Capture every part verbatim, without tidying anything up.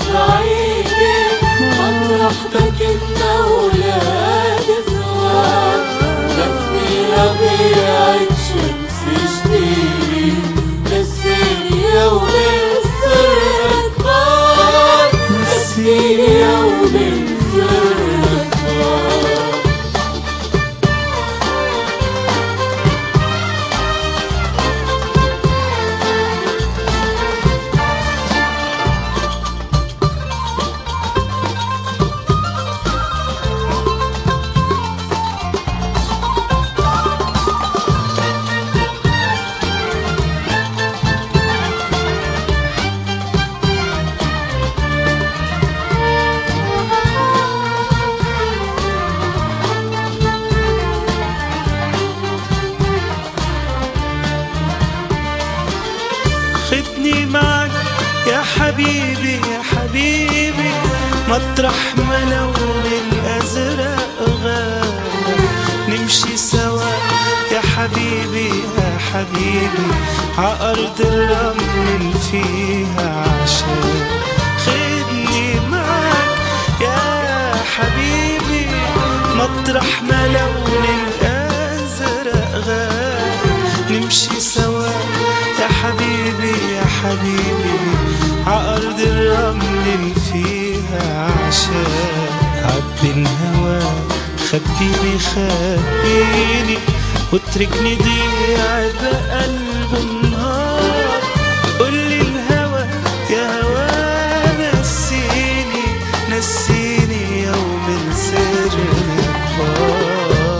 بعيدة مطرح ما كنا ولاد صغار. لفي ربيعة شمس جديدة نسيني يومين صرنا كبار. نسيني يومين صرنا كبار. خدني معك يا حبيبي يا حبيبي مطرح ما لون الأزرق غاب. نمشي سوا يا حبيبي يا حبيبي عأرض الرمل اللي فيها عشان. خدني معك يا حبيبي مطرح ما لون الأزرق غاب. نمشي سوا يا حبيبي يا حبيبي عأرض الرمل اللي فيها عشان. عبي الهوى خبيني خبيني واتركني ضيع بقلب النهار. قولي الهوى يا هوى نسيني نسيني يوم سرنا كبار.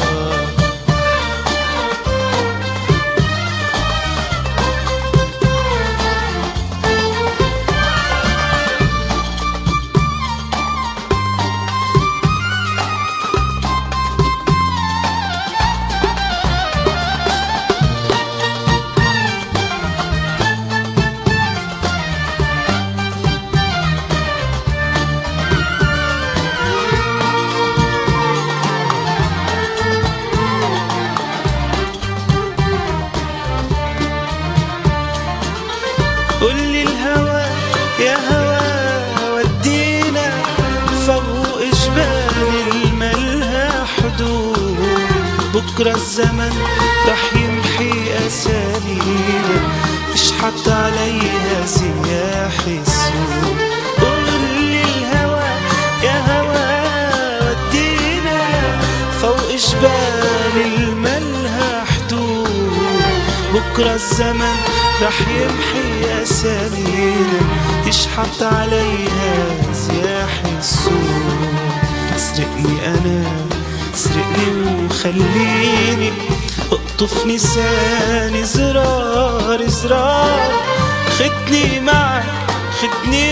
قولي الهوى يا هوى ودينا فوق جبال الملها حدود. بكرة الزمن رح يمحي أسامينا يشحط عليها سياح السوق. قولي الهوى يا هوى ودينا فوق جبال الملها حدود. بكرة الزمن رح يمحي أسامينا يشحط عليها سياح السوق. اسرقني أنا اسرقني وخليني اقطف نساني زرار زرار. خدني معك خدني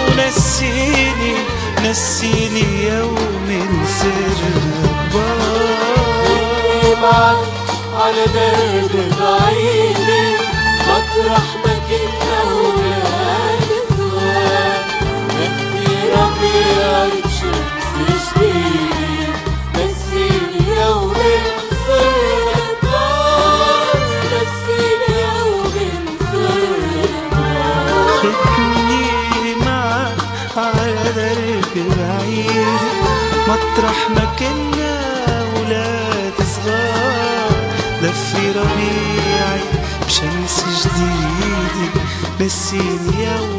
ونسيني نسيني يوم صرنا كبار. معك على درب بعيدة مطرح ما كنا ولاد صغار. لفي ربيعة شمس جديدة نسيني يومين صرنا كبار. نسيني يومين صرنا كبار. خدني معك على درب بعيد مطرح ما كنا ولاد صغار. لفي ربيعي بشمس جديدة نسيني يوم